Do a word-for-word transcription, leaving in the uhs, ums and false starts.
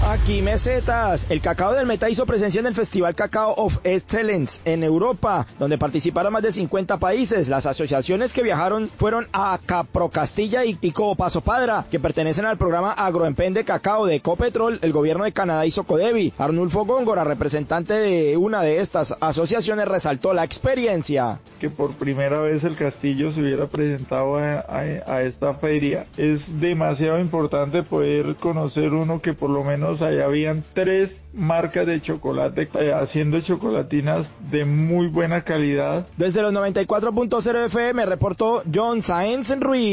Aquí mesetas. El cacao del Meta hizo presencia en el Festival Cacao of Excellence en Europa, donde participaron más de cincuenta países. Las asociaciones que viajaron fueron a Caprocastilla y, y Copasopadra, que pertenecen al programa Agroemprende Cacao de Ecopetrol. El gobierno de Canadá hizo Codevi. Arnulfo Góngora, representante de una de estas asociaciones, resaltó la experiencia. Que por primera vez el castillo se hubiera presentado a, a, a esta feria. Es demasiado importante poder conocer uno que por lo menos allá habían tres marcas de chocolate eh, haciendo chocolatinas de muy buena calidad. Desde los noventa y cuatro punto cero F M reportó John Sáenz Ruiz.